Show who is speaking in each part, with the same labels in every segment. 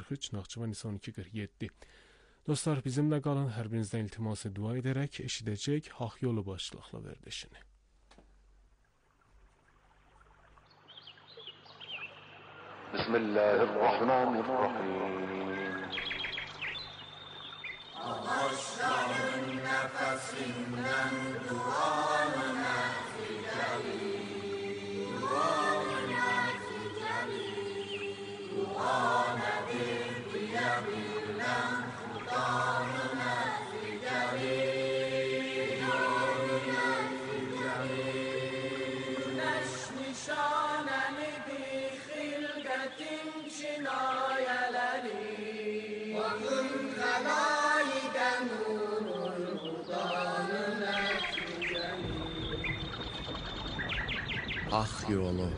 Speaker 1: 43, Naxçıvan isə 1247. Dostlar, bizimlə qalın, hər birinizdən iltiması dua edərək eşidəcək Haq Yolu başlıqlı verilişini.
Speaker 2: Bismillahirrahmanirrahim. Ağaçların nefesinden duanına ficali, duanına ficali, duanedir diyebilen Kur'anına ficali, duanına ficali. Güneş nişanenidir hilgetin çinayeleri, bakın helayide nurul Kur'anın etkizeli.
Speaker 3: Haq Yolu.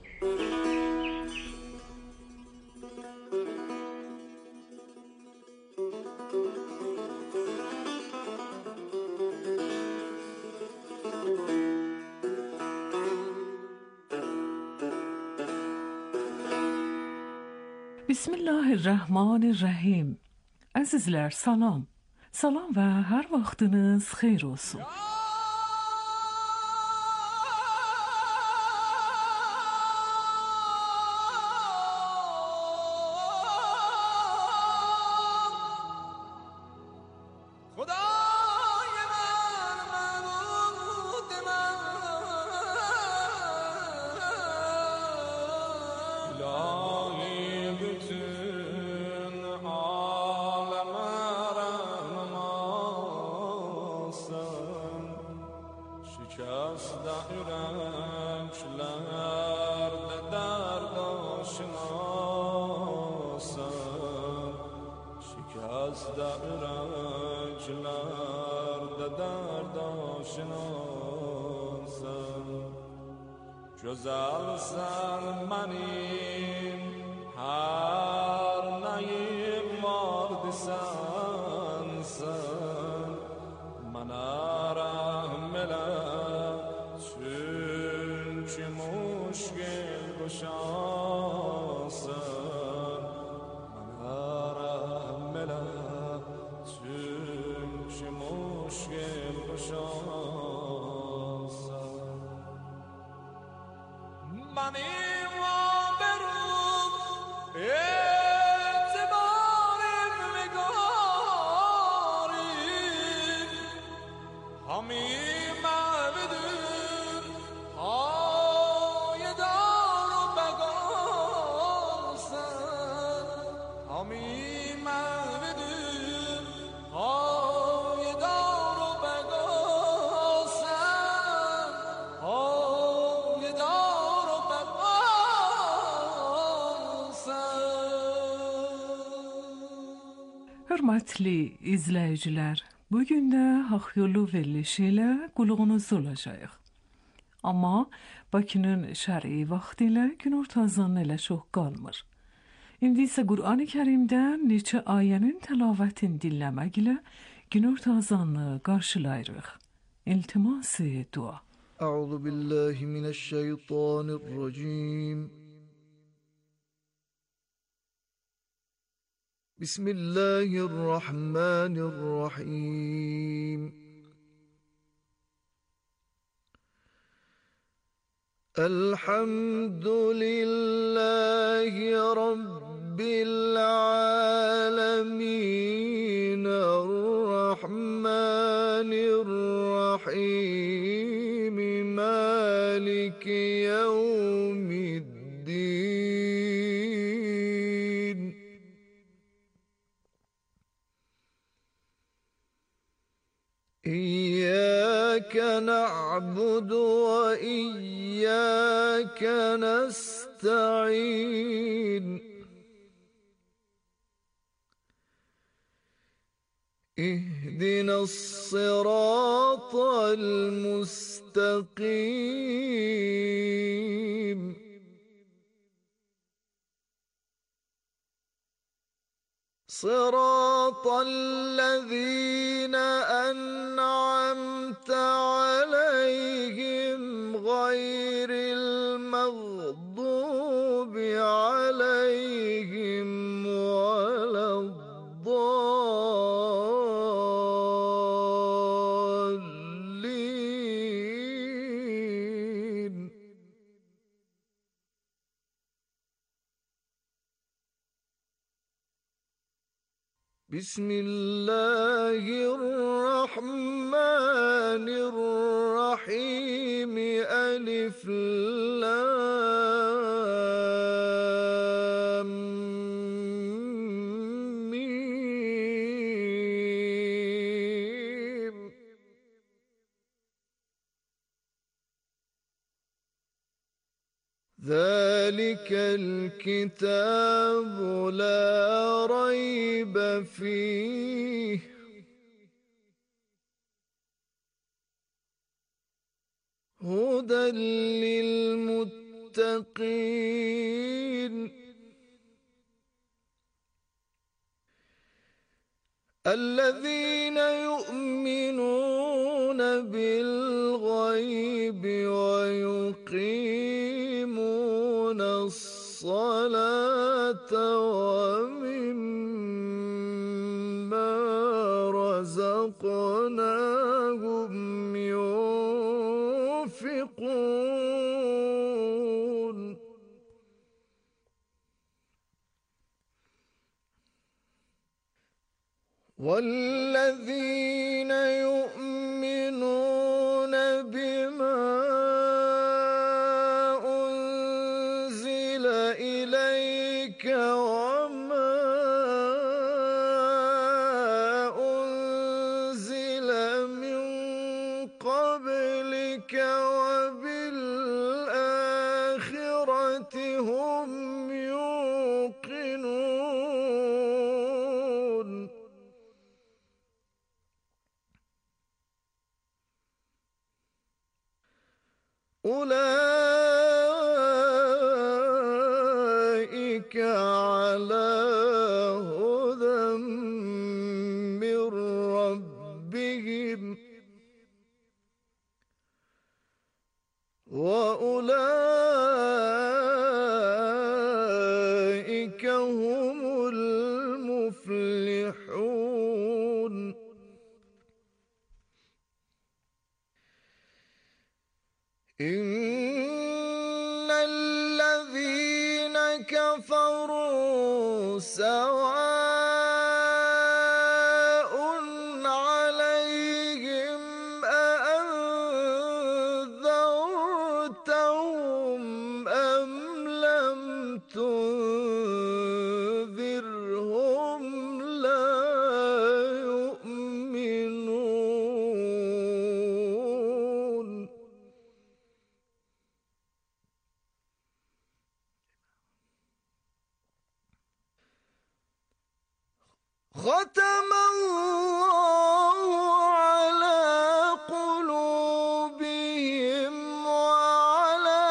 Speaker 4: Bismillahirrahmanirrahim. Əzizlər, salam. Salam və hər vaxtınız xeyir olsun.
Speaker 5: Güzelsen benim her neyim vardı sensin. Bana rahmet eyle çünkü müşkil kuşansın. Bana rahmet eyle çünkü müşkil kuşansın. Benim haberim etibarım ve garip, hamim evidir hayedar begansın. Hamim evidir hayedar begansın. Hayedar.
Speaker 4: Hörmətli izləyicilər, bugün də Haq Yolu verilişi ilə qulağınızda olacağıq. Amma Bakının şəri vaxtı ilə günorta azanı ilə çox qalmır. İndi isə Qur'an-ı Kərimdən neçə ayənin təlavətini dinləmək ilə günorta azanını qarşılayırıq. İltiması dua.
Speaker 3: Əuzu billahi mineşşeytanirracim. Bismillahirrahmanirrahim. Elhamdülillahi Rabbil alemin. Errahmanirrahim. Maliki yevmiddin. İyyâke na'budu ve iyyâke nesta'in. İhdinas sıratal müstakîm. صراط الذين أنعمت عليهم غير المغضوب عليهم ولا بسم الله الرحمن الرحيم ألف لام ميم ذلك الكتاب لا ريب فيه هدى للمتقين الذين يؤمنون بالغيب ويقيمون الصلاة ومما رزقناهم ينفقون والذين يؤمنون بما أنزل إليك وما أنزل من قبلك وبالآخرة هم يوقنون أولئك على هدى من ربهم وأولئك هم المفلحون إن الذين كفروا سواء عليهم أأنذرتهم أم لم تنذرهم لا يؤمنون ختم الله على قلوبهم وعلى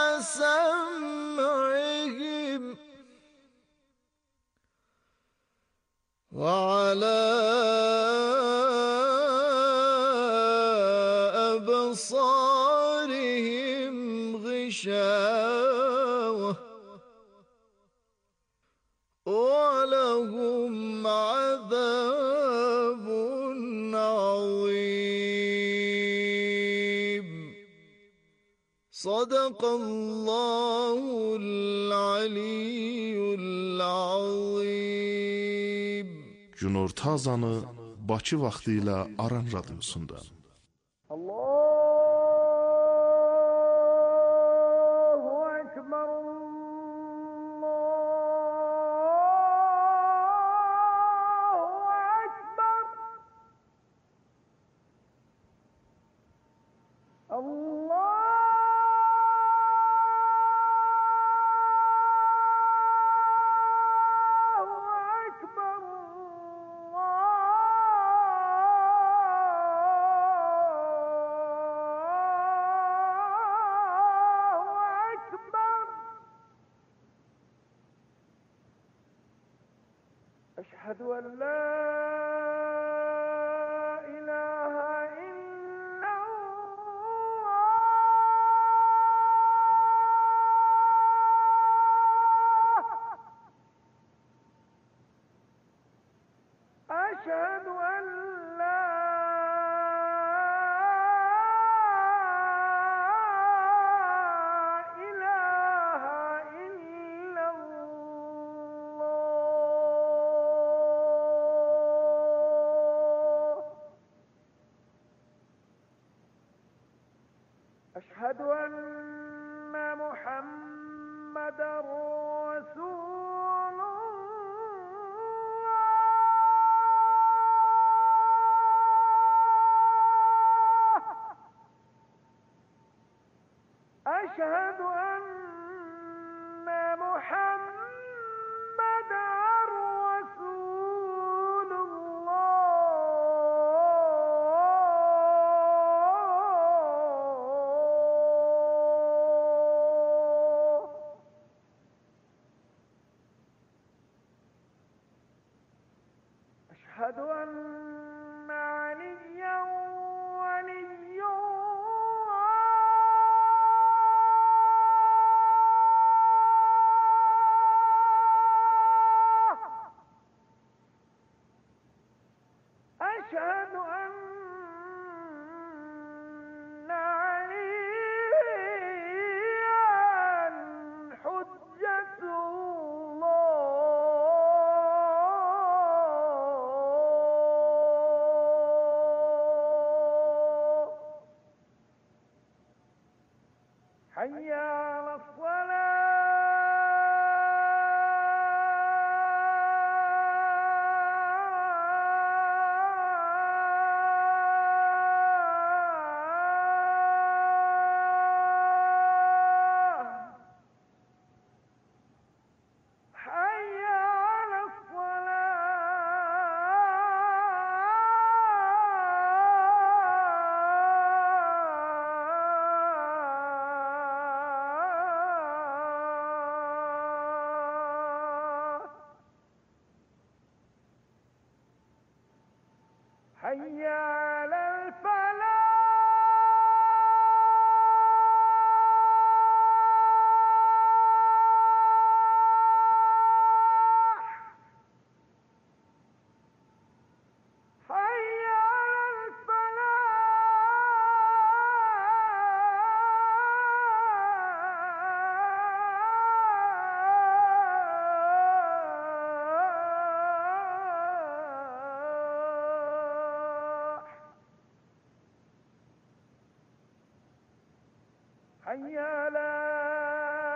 Speaker 3: سمعهم وعلى أبصارهم غشاوة ولهم عذاب عظيم صدق الله العلي العظيم.
Speaker 6: Günorta azanı Bakı vaxtı ilə Aran radiosunda.
Speaker 2: Allahu Ekber, Allahu Ekber, Allahu Ekber, Allahu Ekber. أشهد أن لا إله إلا الله أشهد أن لا إله إلا الله أشهد أن محمد رسول الله أشهد أن محمد رسول الله أشهد أن عليا ولي الله أشهد أن عليا حجة الله حي على الصلاة حي على الصلاة حي على الفلاح حي على الفلاح حي على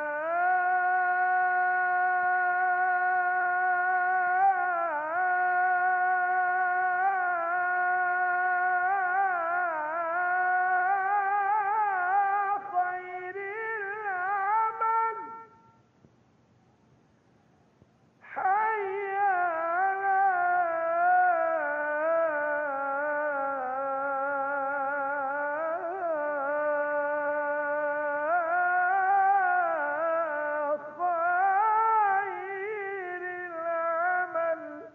Speaker 2: خير العمل حي على خير العمل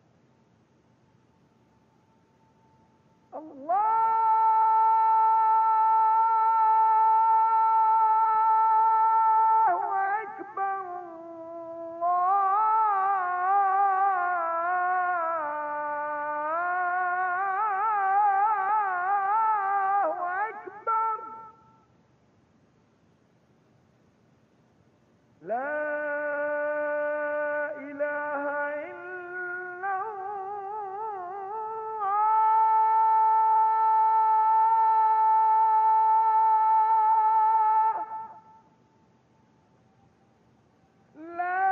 Speaker 2: الله أكبر الله أكبر لا إله إلا الله لا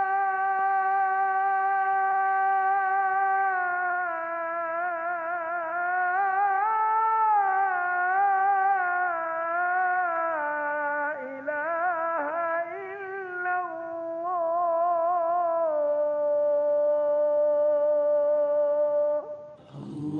Speaker 2: إله إلا الله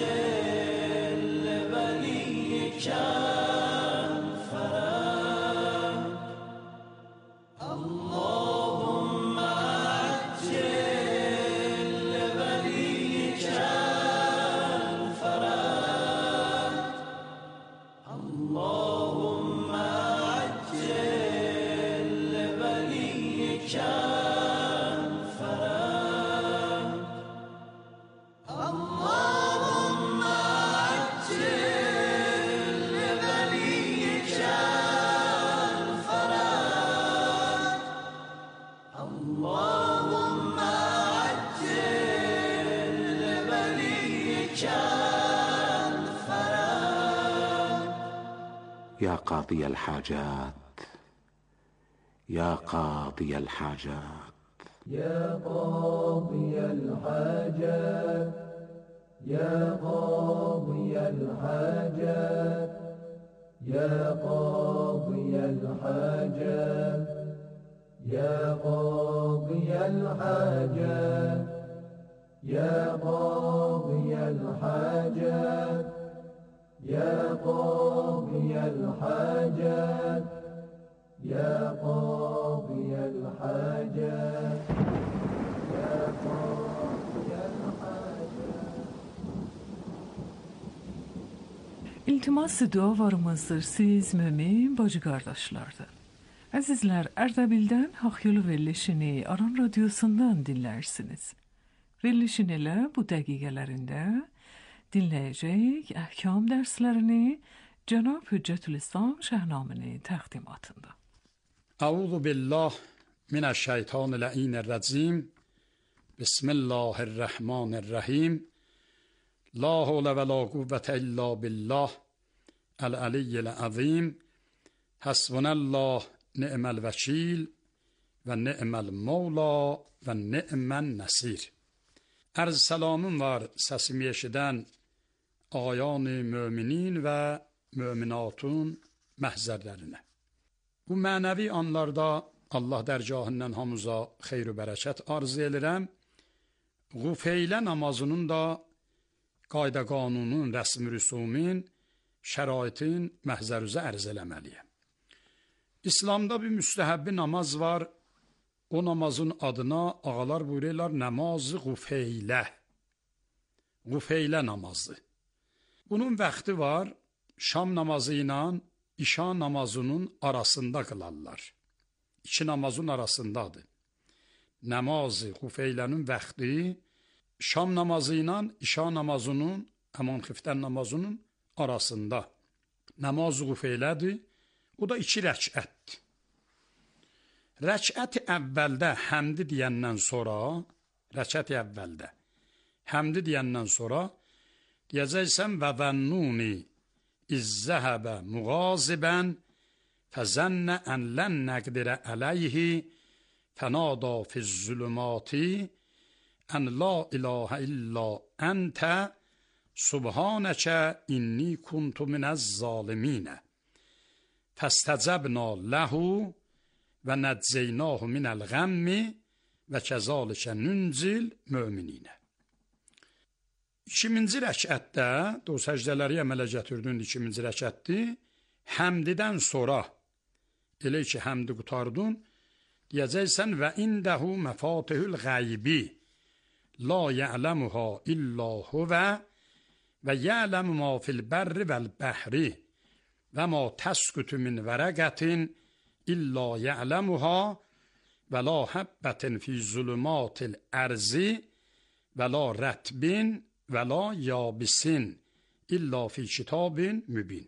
Speaker 5: كان فرج
Speaker 7: يا قاضي الحاجات يا قاضي الحاجات
Speaker 8: يا قاضي الحاجات يا قاضي الحاجات يا قاضي الحاجات يا قاضي الحاجات يا قاضي الحاجات يا قاضي الحاجات يا قاضي الحاجات يا قاضي الحاجات.
Speaker 4: İltimas dualarımızdır siz mümin bacı kardeşlerden. Azizler, Erdebil'den Hak Yolu verilişini Aran Radyosu'ndan dinlersiniz. Verilişin ile bu dakikalarında dinleyecek ahkam derslerini Cenab-ı Hüccetülislam Şahnamene'nin takdimatında.
Speaker 9: Euzu billah mineşşeytanirracim. Bismillahirrahmanirrahim. La havle ve la kuvvete illa billah. El-aliyyil azim. Hasbunallah ni'mel vekil ve ni'mel mevla ve ni'men nasir. Arz selamım var sesimi eşiden ayan-ı müminin ve müminatun məhzərlərinə. Bu mənəvi anlarda Allah dərgahından hamıza xeyr-ü bərəkət arz edirəm. Qufeylə namazının da qayda qanunun, rəsm-i rüsumin, şəraitin məhzərüzə ərz eləməliyəm. İslamda bir müstəhəbbi namaz var. O namazın adına ağalar buyururlar namazı qufeylə. Qufeylə namazı. Bunun vaxtı var. Şam namazı ilə İşa namazının arasında qılarlar. İki namazın arasındadır. Namazı Xufeylənin vaxtı Şam namazı ilə İşa namazının, Əman xiftən namazının arasında. Namazı Xufeylədir. O da 2 rəkətdir. Rəkət-i əvvəldə həmdi deyəndən sonra, rəkət-i əvvəldə həmdi deyəndən sonra deyəcəksən və zənnuni İzzəhəbə müğazibən fəzənnə ən lən nəqdirə ələyhi fənada fizzülümati ən la ilahə illa əntə subhanəkə inni kuntu minəz zaliminə fəstəcəbna ləhu və nəcceynahu minəl qəmmi və kəzalikə nüncil mömininə. 2-ci rəkətdə, o səcdələri əmələ gətirdin 2-ci rəkətdir, həmdidən sonra, elə ki həmdi qutardın, deyəcəksən və indəhu məfatihül qaybi, la ya'ləmuha illa huvə və ya'ləmu ma fil bərri vəl bəhri və ma təskutu min vərəqətin illa ya'ləmuha və la həbbətin fi zulümatil ərzi və la rətbin və la yabisin illa fi kitabin mübin.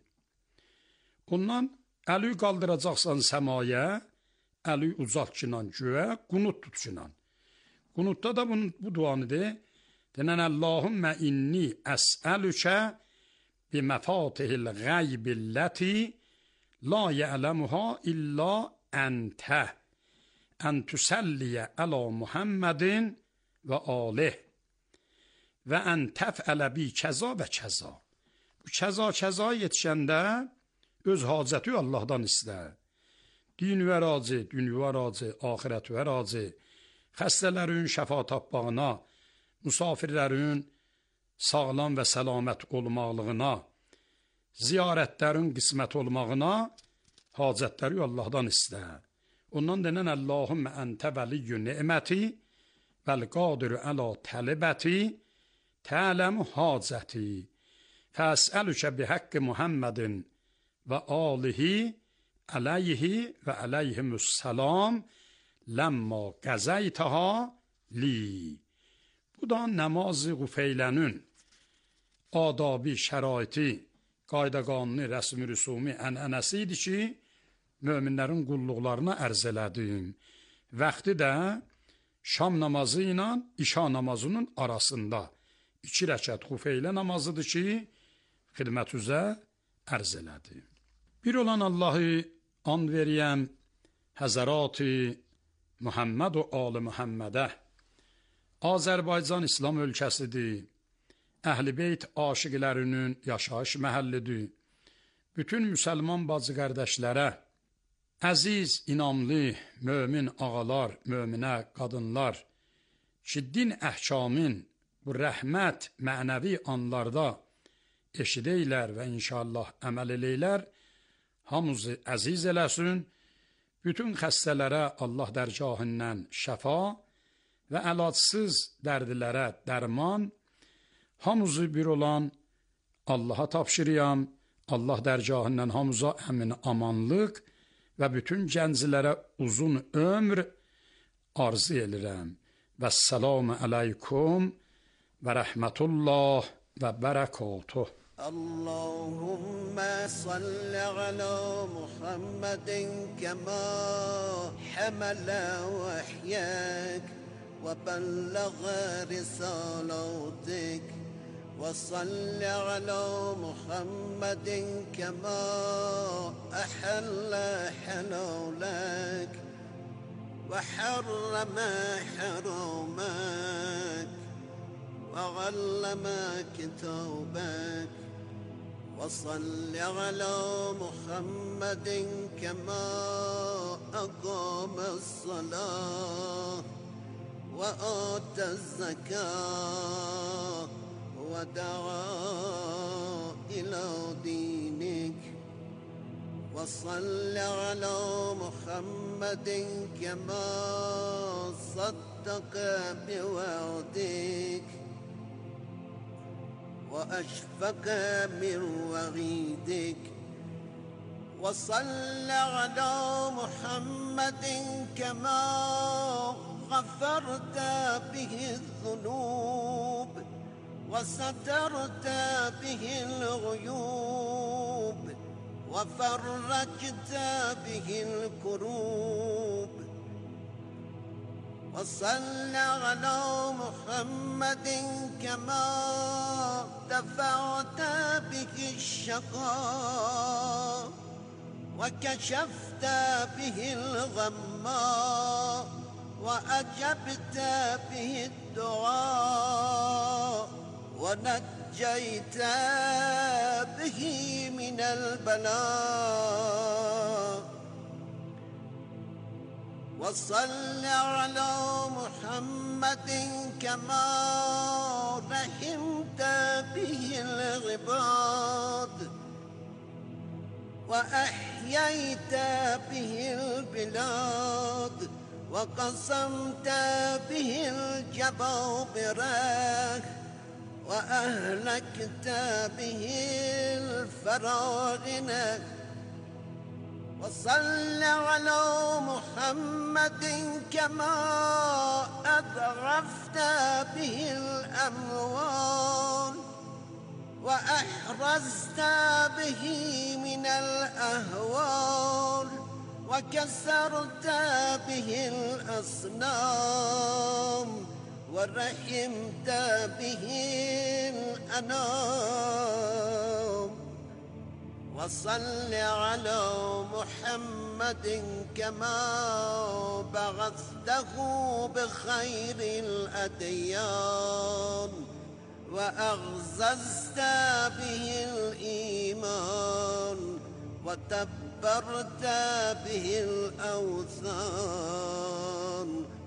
Speaker 9: Ondan əli qaldıracaqsan səmaya, əli uzatçınan göyə, qunut tutçunan. Qunutda da bu duanı de, denən Allahümmə inni əsəlükə bi məfatihil qaybilləti la ya'ləmuha illa əntə ən tüsəlliyə əla Muhammedin və alih və ən təfələ bi kəza və kəza. Bu kəza yetişəndə öz hacəti Allahdan istə. Dinüvə razı, dünyüvə razı, ahirətüvə razı, xəstələrin şəfa tapmağına, musafirlərin sağlam və səlamət olmaqlığına, ziyarətlərin qismət olmağına hacətləri Allahdan istə. Ondan denən Allahümmə əntə vəliyyü ni'məti vəl qadirü əla tələbəti tə'ləmu hacəti fəsəlükə bihaqqi Muhammedin və alihi əleyhi və əleyhimussalam ləmma qəzəytəha li. Bu da namazı Xufeylənin adabi, şəraiti, qayda qanuni, rəsmi, rüsumi, ənənəsi idi ki, möminlərin qulluqlarına ərz elədim. Vaxtı da Şam namazı ilə İşa namazının arasında 2 rəkət Xufeylə namazıdır ki, xidmət üzə ərz elədim. Bir olan Allah'ı and veriyəm, Həzərat-ı Muhammed və Ali Muhammedə. Azərbaycan İslam ölkəsidir. Əhl-i Beyt aşiqlərinin yaşayış məhəllidir. Bütün müsəlman bacı qardaşlara, əziz, inamlı, mömin ağalar, möminə qadınlar, ki, din əhkamın bu rəhmət mənəvi anlarda eşidəylər və inşallah əməl eləylər, hamımızı əziz eləsin, bütün xəstələrə Allah dərgahından şəfa və əlacsız dərdlərə dərman, hamımızı bir olan Allaha tapşırıyam, Allah dərgahından hamımıza əmin amanlıq və bütün gənclərə uzun ömr arzu edirəm. Vəssalamu aleykum və rəhmətullah və bərəkatuh.
Speaker 3: اللهم صل على محمد كما حمل وحياك وبلغ رسالاتك وصل على محمد كما أحل حلالك وحرم حرامك وعلم كتابك وصل على محمد كما أقام الصلاة وآتى الزكاة ودعا إلى دينك وصل على محمد كما صدق بوعدك وأشفق من وعيدك وصل على محمد كما غفرت به الذنوب وسترت به العيوب وفرجت به الكروب وصل على محمد كما دفعت به الشقاء وكشفت به الغماء وأجبت به الدعاء ونجيت به من البلاء وصل على محمد كما رحمت به العباد وأحييت به البلاد وقسمت به الجبابرة وأهلكت به الفراعنة وصل على محمد كما أضعفت به الأموال وأحرزت به من الأهوال وكسرت به الأصنام ورحمت به الأنام وصل على محمد كما بعثته بخير الأديان وأعززت به الإيمان وتبرت به الأوثان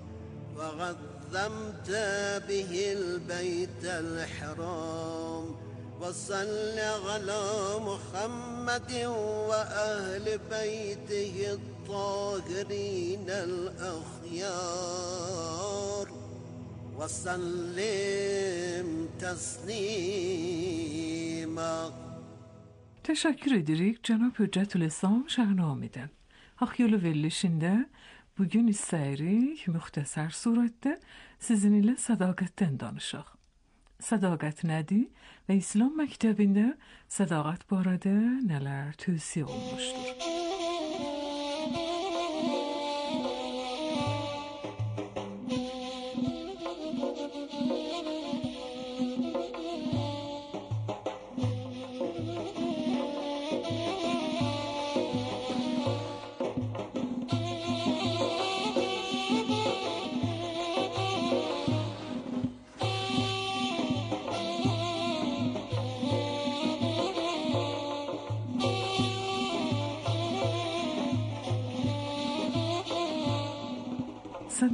Speaker 3: وعظمت به البيت الحرام وصل على محمد وأهل بيته الطاهرين الأخيار وسلم تسليما.
Speaker 4: Teşekkür edirik Cenab Hüccetülislam Şahnami'den. Hak Yolu verilişinde bugün istəyirik müxtəsər surətdə sizinlə sədaqətdən danışaq. Sədaqət nədir və İslam məktəbində sədaqət barədə nələr tövsiyə olunmuşdur?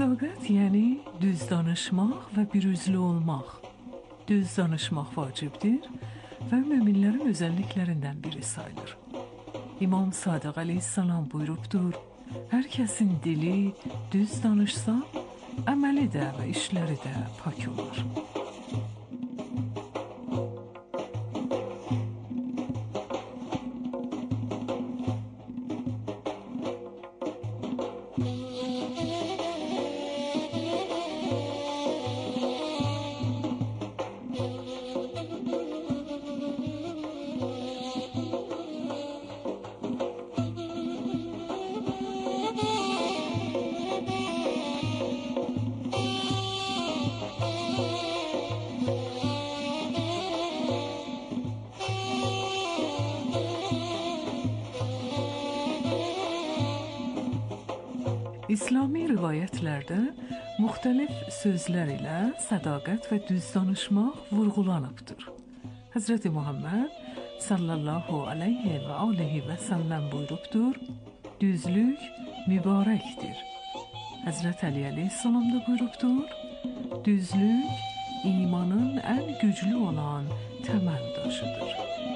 Speaker 4: Sədaqət yəni düz danışmaq və birüzlü olmaq. Düz danışmaq vacibdir və möminlərin özəlliklərindən biri sayılır. İmam Sadiq əleyhissalam buyurubdur: hər kəsin dili düz danışsa, əməli də və işləri də pak olar. İslami rivayətlərdə müxtəlif sözlər ilə sədaqət və düz danışmaq vurğulanıbdır. Həzrəti Muhammed sallallahu aleyhi və aleyhi və səlləm buyurubdur: düzlük mübarəkdir. Həzrət Əli əleyhissalam da buyurubdur: düzlük imanın ən güclü olan təməl daşıdır.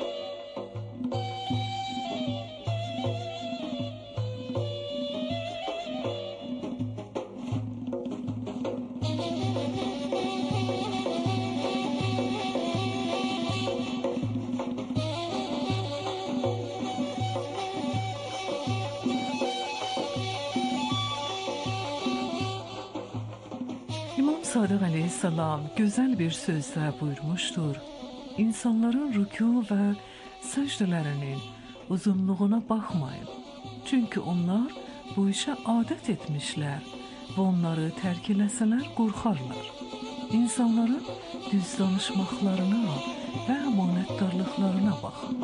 Speaker 4: Sadiq əleyhissalam gözəl bir sözdə buyurmuşdur: İnsanların rükû və səcdələrinin uzunluğuna baxmayın. Çünki onlar bu işə adət etmişlər və onları tərk eləsələr qorxarlar. İnsanların düz danışmaqlarına və əmanətdarlıqlarına baxın.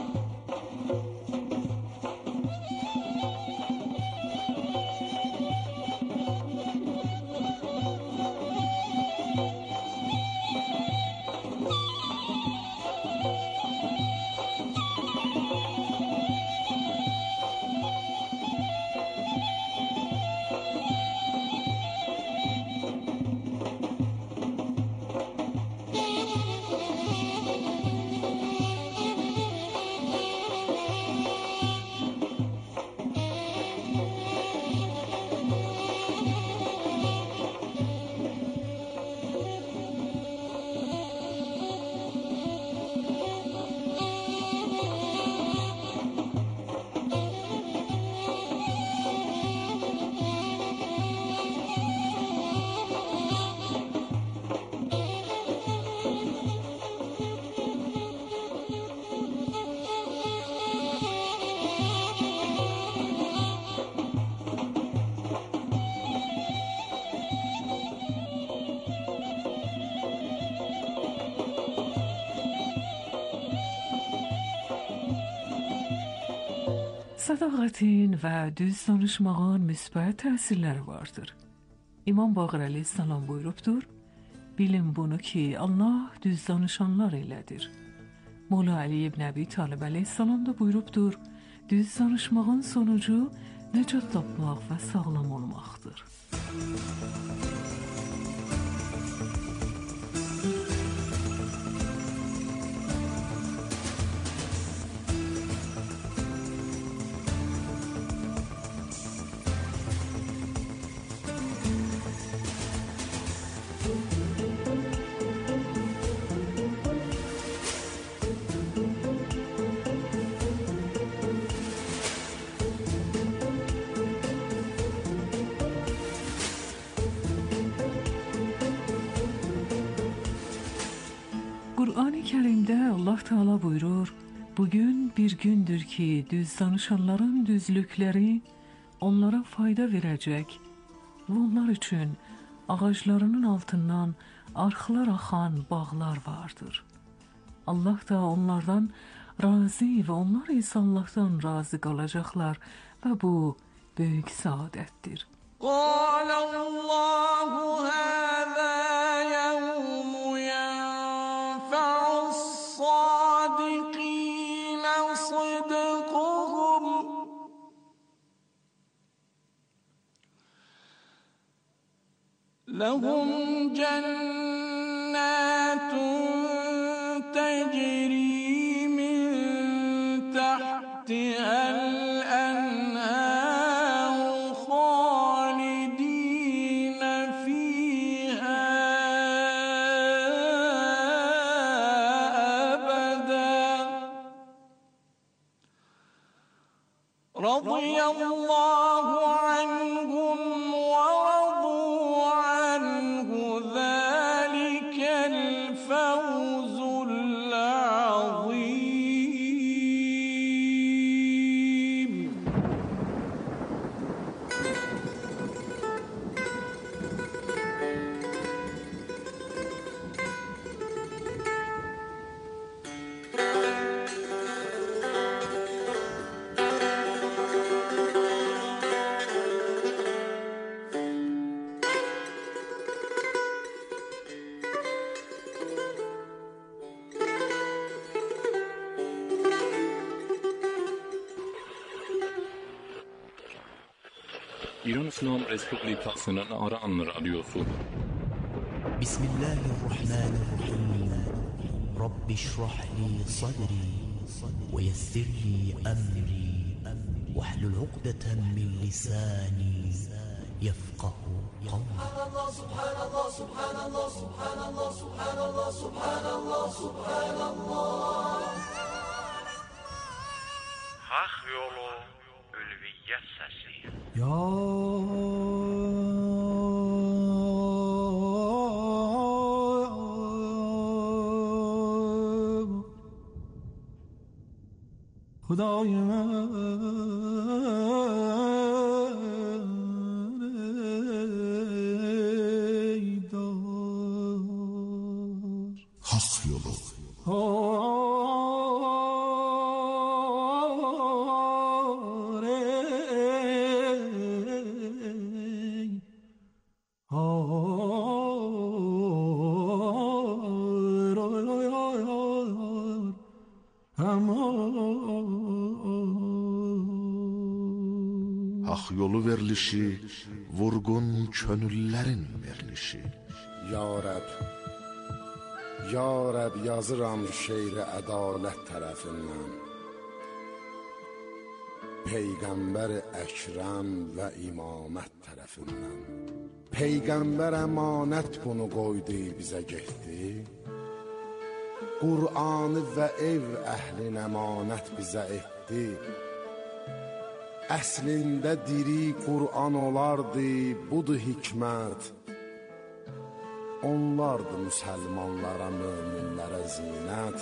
Speaker 4: Sədaqətin və düz danışmağın müsbət təsirləri vardır. İmam Baqir əleyhissalam buyurubdur: bilin bunu ki, Allah düz danışanlar ilədir. Molla Ali ibn Əbi Talib əleyhissalam da buyurubdur: düz danışmağın sonucu nəcat tapmaq və sağlam olmaqdır. Qur'an-ı Kərimdə Allah Teala buyurur: bugün bir gündür ki, düz danışanların düzlükləri onlara fayda verəcək və onlar üçün ağaclarının altından arxlar axan bağlar vardır. Allah da onlardan razı və onlar isə Allahdan razı qalacaqlar və bu böyük saadətdir.
Speaker 5: قال الله هذا يوم ينفع الصادقين صدقهم. لهم جنات تجري من تحتها الأنهار خالدين فيها أبدا رضي الله عنهم ورضوا عنه ذلك الفوز العظيم.
Speaker 10: İran İslam Respublikasının Aran Radyosu.
Speaker 11: Bismillahirrahmanirrahim. Rabbi şrah li sadri ve yessir li emri ve hlul uqdeten min lisani yefqahu qawli.
Speaker 8: Subhanallah, subhanallah, subhanallah, subhanallah, subhanallah, subhanallah.
Speaker 12: Hak yolu ülviyyət səsi.
Speaker 8: Ya Hudayım
Speaker 6: Hak yolu. Hak yolu verilişi, vurgun könüllərin verilişi.
Speaker 13: Ya Rəb, Ya Rəb yazıram şeiri ədalət tərəfindən. Peyğəmbər Əkrəm və imamət tərəfindən. Peyğəmbər əmanət bunu qoydu bizə getdi. Qur'anı və ev əhlin əmanət bizə etdi. Əslində diri Qur'an olardı, budur hikmət. Onlardı müsəlmanlara, möminlərə zinət.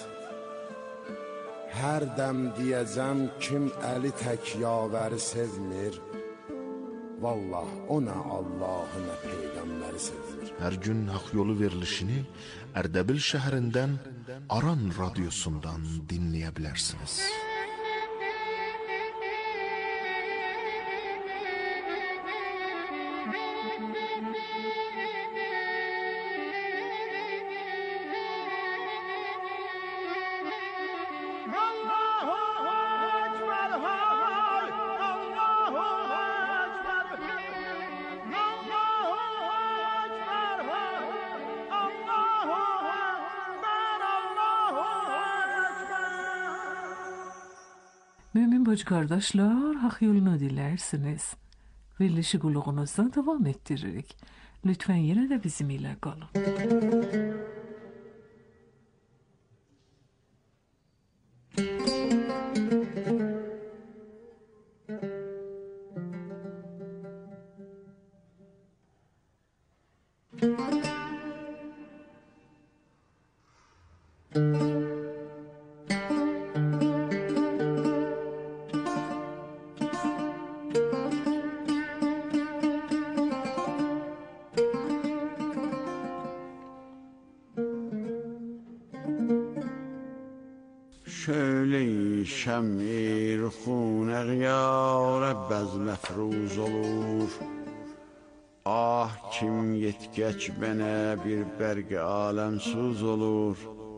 Speaker 13: Hər dəm deyəcəm kim əli tək yavəri sevmir. Vallah o nə Allahı nə Peyğəmbəri sevmir.
Speaker 6: Hər gün hak yolu verilişini Ərdəbil şəhərindən Aran radyosundan dinləyə bilərsiniz.
Speaker 4: Mümin bacı kardeşler, hak yolunu dilersiniz. Verilişi qulluğunuzda devam ettiririk. Lütfen yine de bizimle kalın.
Speaker 14: Şöyle şemir xunəq ya Rəbb az məfruz olur. Ah kim yetgəç mənə bir bərq aləmsuz olur.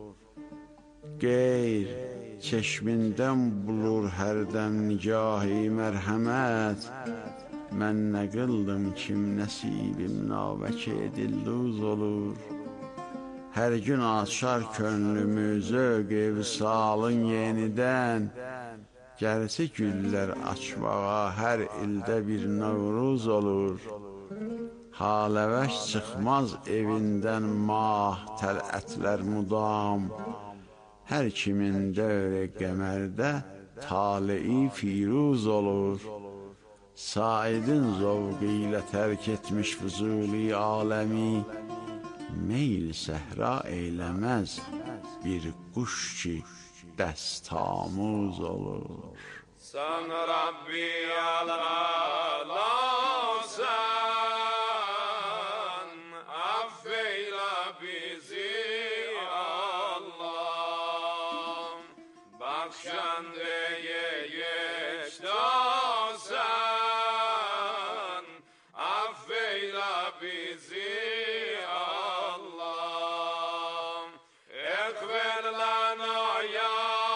Speaker 14: Qeyr çeşmindən bulur hərdən nigahi mərhəmət. mən nə qıldım kim nəsibim navbəkə dilluz olur. Hər gün açar könlümüzü qevsalın yenidən, gəlsə güllər açmağa hər ildə bir Novruz olur. Haləvəş çıxmaz evindən mah tələtlər mudam, hər kimin dövrə qəmərdə tali firuz olur. Saidin zovqu ilə tərk etmiş Füzuli aləmi, meyl səhra eyləməz bir quş ki dəstamuz olur.
Speaker 15: Sən Rabbi Allah'san, affeyle bizi Allah, bakşandeye geçtasan, affeyle bizi Allah, ekber lana ya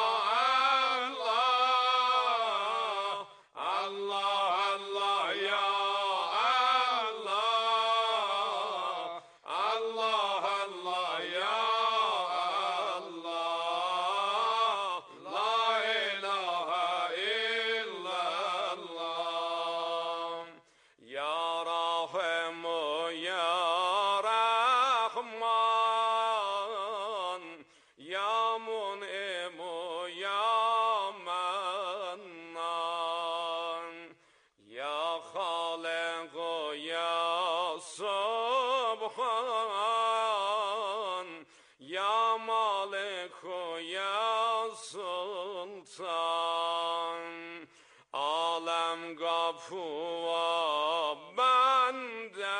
Speaker 15: Gafur bende,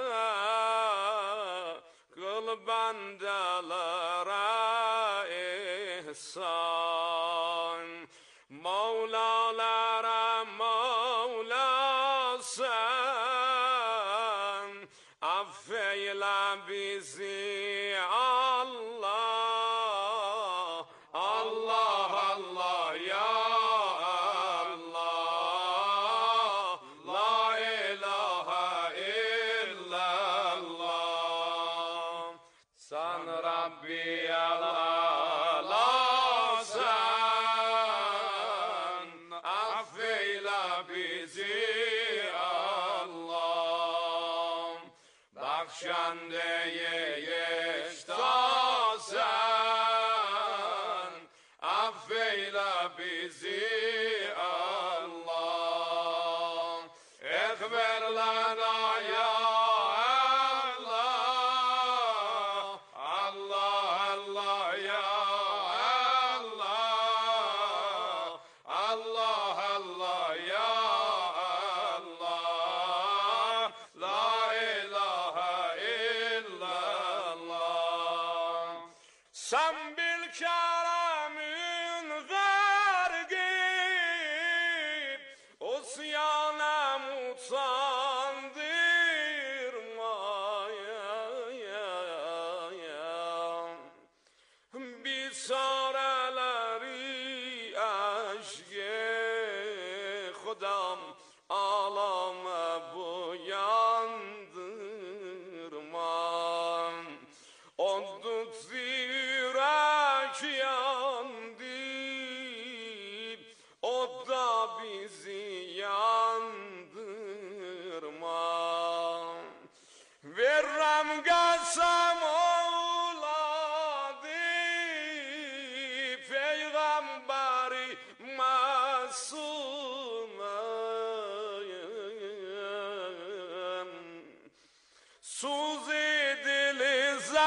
Speaker 15: kıl bendelere ihsan, Mevlalara Mevla sen, affeyle bizi Allah, Allah Allah ya bakşandeye geçtasan, affeyle bizi Allah, ekber lana ya Allah, Allah Allah ya Allah, Allah Allah ya Allah, la ilahe illallah. Sen bil keremün vergip, usyana mutandırmaya, bisareleri aşk-ı Khudam alame buyandırma. Odut zirek yandı, o da bizi yandırma. Verrem qasam oladı, Peygamberi masuma, Suzi dili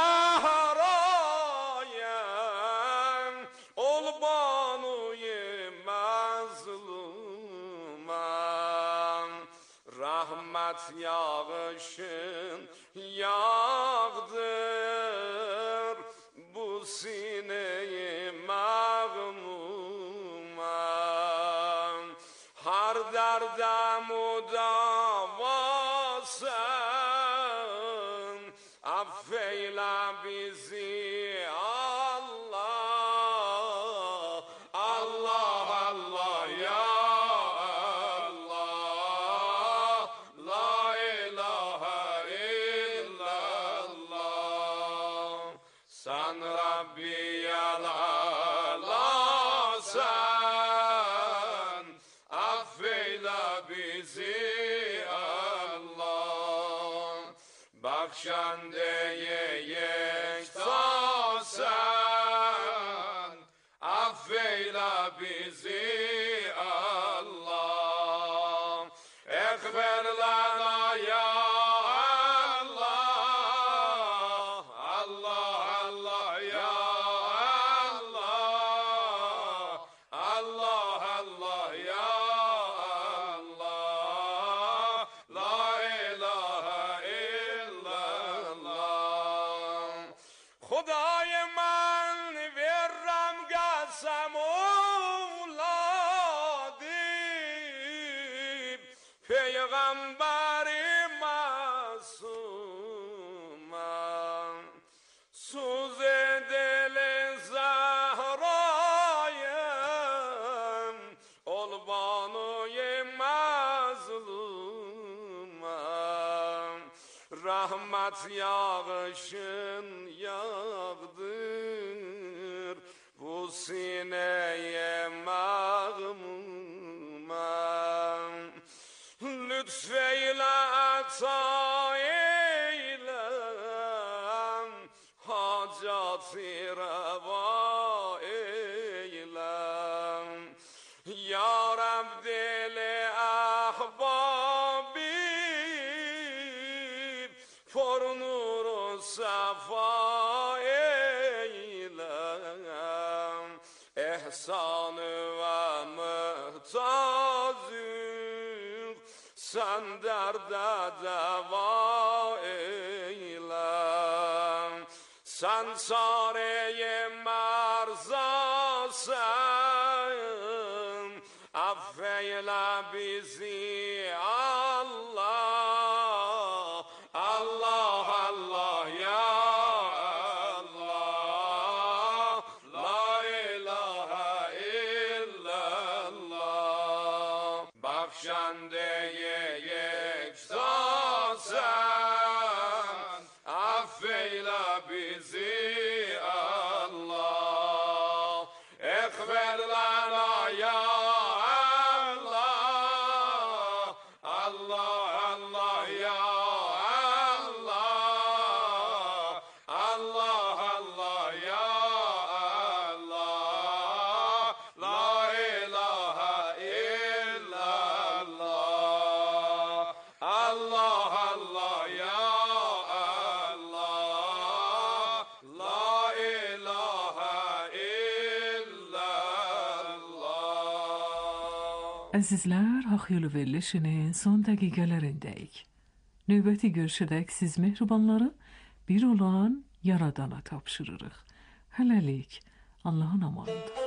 Speaker 15: Zahra'ya, ol banuye mazluma, rahmet yağışın yağdır bu sineyi mağmuma, har derde mudavasın, affeyle bizi Allah, Allah Allah ya Allah, sen affeyle bizi Allah Bakşandeye yekta sen affeyle bizi Allah Ekber lana ya خدای من ورم قسم اولادی پیغمبر معصومم سوز دل زهرایم ol بانوی مظلومم rahmet yağışın yağdır bu sineye mağmumam lütfeyle ata eylem hacatı reva eylem ya Rab dili ahbabi for nuru safa eylem ihsanı ve muhtacım sen derde deva eylem sen çare-i merzasın affeyle bizi Allah Allah Allah ya Allah la ilahe illallah Bakşandeye yekta sen affeyle bizi Allah Ekber lana ya Allah Allah Allah ya Allah Allah Allah ya Allah la ilahe illallah Allah Allah ya Allah la ilahe illallah
Speaker 4: Əzizlər, Haqq Yolu verilişinin son dəqiqələrindəyik. Növbəti görüşədək siz mehribanları bir olan Yaradana tapşırırıq. Hələlik, Allahın amanında.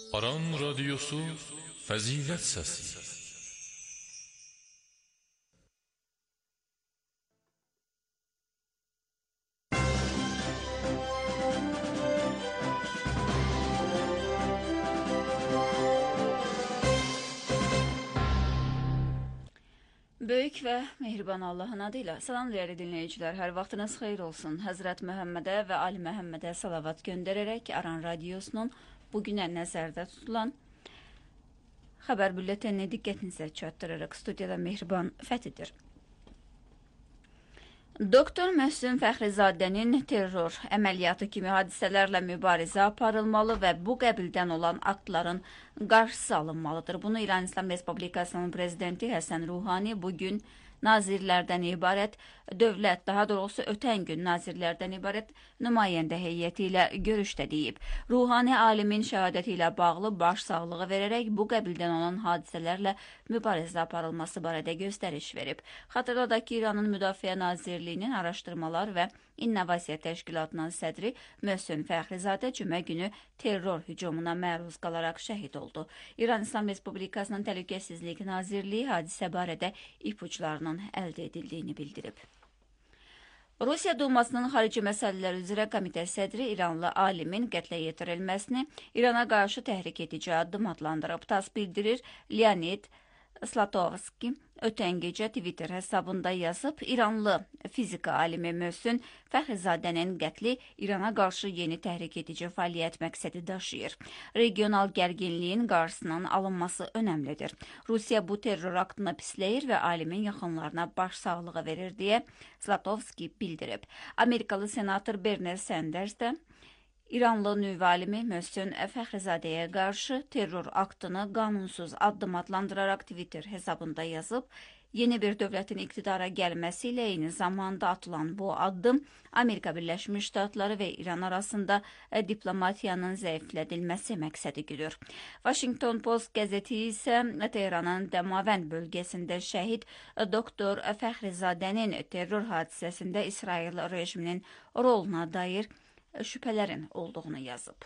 Speaker 10: Aran Radyosu Fəzilət Səsi.
Speaker 16: Böyük və mehriban Allahın adıyla salam değerli dinləyicilər, hər vaxtınız xeyir olsun. Həzrət Məhəmmədə və Ali Məhəmmədə salavat göndərərək Aran Radiosunun bugünə nəzərdə tutulan xəbər bülletenini diqqətinizə çatdıraraq studiyada Mehriban Fəthidir. Doktor Məhsün Fəxrizadənin terror əməliyyatı kimi hadisələrlə mübarizə aparılmalı və bu qəbildən olan aktların qarşısı alınmalıdır. Bunu İran İslam Respublikasının prezidenti Həsən Ruhani bugün nazirlərdən ibarət dövlət, daha doğrusu ötən gün nazirlərdən ibarət nümayəndə heyəti ilə görüşdə deyib. Ruhani alimin şəhadəti ilə bağlı baş sağlığı verərək bu qəbildən olan hadisələrlə mübarizə aparılması barədə göstəriş verib. Xatırladaq ki, İranın Müdafiə Nazirliyinin Araşdırmalar və İnnovasiya Təşkilatının sədri Məhsün Fəxrizadə cümə günü terror hücumuna məruz qalaraq şəhid oldu. İran İslam Respublikasının Təhlükəsizlik Nazirliyi hadisə barədə ipuçlarının əldə edildiyini bildirib. Rusiya Dumasının Xarici Məsələlər üzrə Komitə sədri İranlı alimin qətlə yetirilməsini İrana qarşı təhrik edici addım adlandırıb. TASS bildirir, Leonid Slatovski ötən gecə Twitter hesabında yazıb, İranlı fizika alimi Məhsün Fəxrizadənin qətli İrana qarşı yeni təhrik edici fəaliyyət məqsədi daşıyır. Regional gərginliyin qarşısının alınması önəmlidir. Rusiya bu terror aktını pisləyir və alimin yaxınlarına başsağlığı verir deyə Slatovski bildirib. Amerikalı senator Bernie Sanders də İranlı nüvə alimi Məhsün Fəxrizadəyə qarşı terror aktını qanunsuz addım adlandıraraq Twitter hesabında yazıb, yeni bir dövlətin iqtidara gəlməsi ilə eyni zamanda atılan bu addım Amerika Birləşmiş Ştatları və İran arasında diplomatiyanın zəiflədilməsi məqsədi güdür. Washington Post qəzeti isə Tehranın Dəmavənd bölgəsində şəhid doktor Fəxrizadənin terror hadisəsində İsrail rejiminin roluna dair şübhələrin olduğunu yazıb.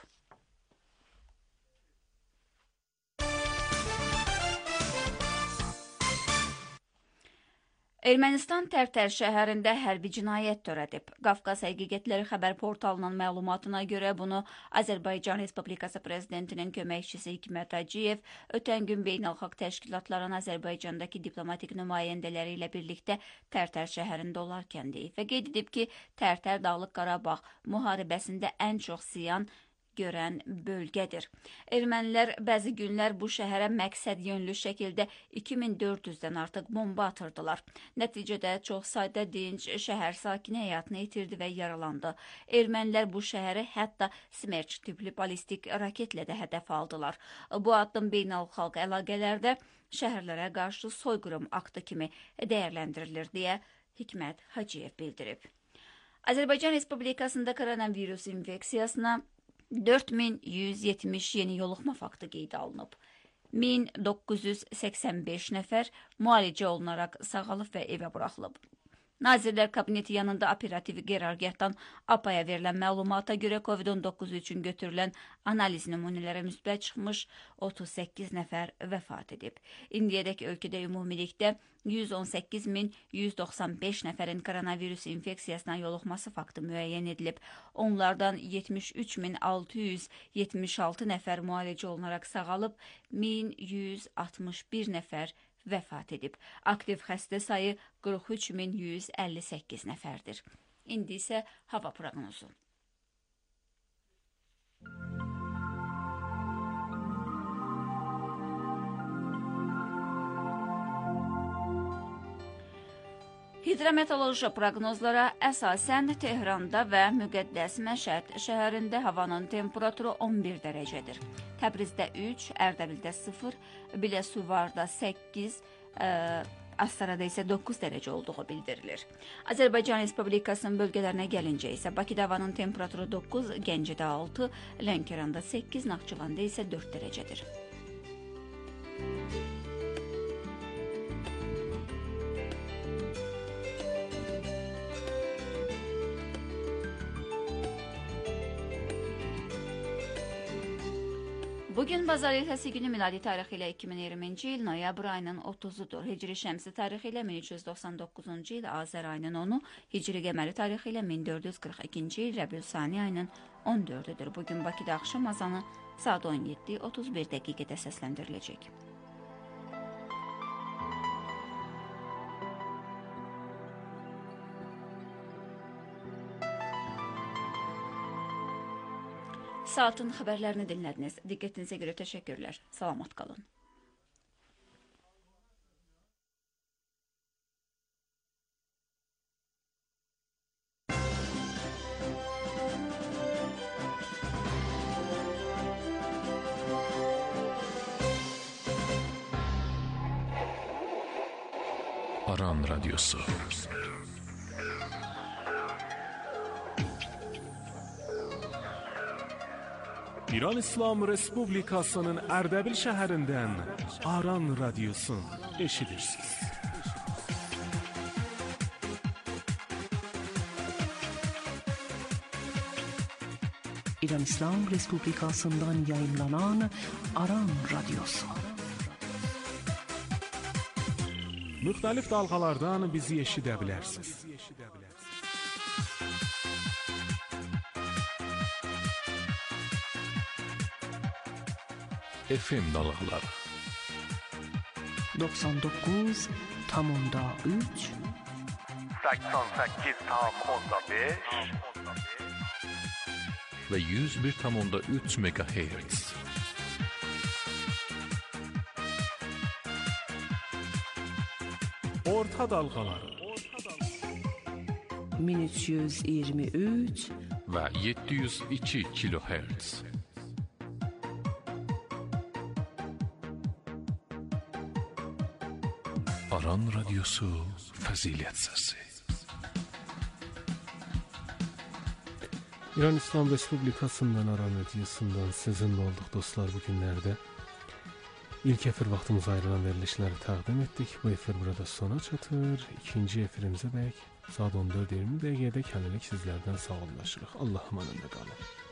Speaker 16: Ermənistan Tərtər şəhərində hərbi cinayət törədib. Qafqaz Həqiqətləri xəbər portalının məlumatına görə bunu Azərbaycan Respublikası Prezidentinin köməkçisi Hikmət Hacıyev ötən gün beynəlxalq təşkilatların Azərbaycandakı diplomatik nümayəndələri ilə birlikdə Tərtər şəhərində olarkən deyib və qeyd edib ki, Tərtər Dağlıq Qarabağ müharibəsində ən çox ziyan görən bölgədir. Ermənilər bəzi günlər bu şəhərə məqsəd yönlü şəkildə 2400-dən artıq bomba atırdılar. Nəticədə çox sayda dinc şəhər sakini həyatını itirdi və yaralandı. Ermənilər bu şəhəri hətta Smerç tipli balistik raketlə də hədəf aldılar. Bu addım beynəlxalq əlaqələrdə şəhərlərə qarşı soyqırım aktı kimi dəyərləndirilir deyə Hikmət Hacıyev bildirib. Azərbaycan Respublikasında koronavirus infeksiyasına 4170 yeni yoluxma faktı qeydə alınıb. 1985 nəfər müalicə olunaraq sağalıb və evə buraxılıb. Nazirlər Kabineti yanında operativ qərargahdan APAya verilən məlumata görə COVID-19 üçün götürülən analiz nümunələri müsbət çıxmış 38 nəfər vəfat edib. İndiyədək ölkədə ümumilikdə 118.195 nəfərin koronavirus infeksiyasına yoluxması faktı müəyyən edilib. Onlardan 73.676 nəfər müalicə olunaraq sağalıb, 1161 nəfər vəfat edib. Aktiv xəstə sayı 43.158 nəfərdir. İndi isə hava proqnozu. Hidrometeoroloji proqnozlara əsasən Tehranda və Müqəddəs Məşəd şəhərində havanın temperaturu 11 dərəcədir. Təbrizdə 3, Ərdəbildə 0, Biləsuvarda 8, Astarada isə 9 dərəcə olduğu bildirilir. Azərbaycan Respublikasının bölgələrinə gəlincə isə Bakıda havanın temperaturu 9, Gəncədə 6, Lənkəranda 8, Naxçıvanda isə 4 dərəcədir. Bugün bazar ertəsi günü miladi tarixi ilə 2020-ci il noyabr ayının 30-udur. Hicri şəmsi tarixi ilə 1399-cu il Azər ayının 10-u, Hicri qəməri tarixi ilə 1442-ci il Rəbiül Sani ayının 14-üdür. Bugün Bakıda axşam azanı saat 17:31 dəqiqədə səsləndiriləcək. Saatın xəbərlərini dinlədiniz. Diqqətinizə görə təşəkkürlər. Salamat qalın.
Speaker 10: Aran Radyosu.
Speaker 1: İran İslam Respublikasının Ərdəbil şəhərindən Aran Radyosu eşidirsiniz.
Speaker 17: İran İslam Respublikasından yayınlanan Aran Radyosu.
Speaker 1: Müxtəlif dalğalardan bizi eşidə bilərsiniz.
Speaker 10: FM dalğaları
Speaker 17: 99,3
Speaker 12: 88,5
Speaker 10: ve 101,3 MHz.
Speaker 1: Orta dalğaları
Speaker 17: 1323
Speaker 10: ve 702 kHz. Aran Radyosu Fəzilət Səsi.
Speaker 1: İran İslam Respublikasından Aran Radyosu'ndan sizinle olduk dostlar bu günlerde. İlk efir vaxtımıza ayrılan verilişləri təqdim etdik. Bu efir burada sona çatır. İkinci efirimizə dək saat 14:20 dəqiqədə kənilik sizlərdən sağollaşırıq. Allah amanında qalın.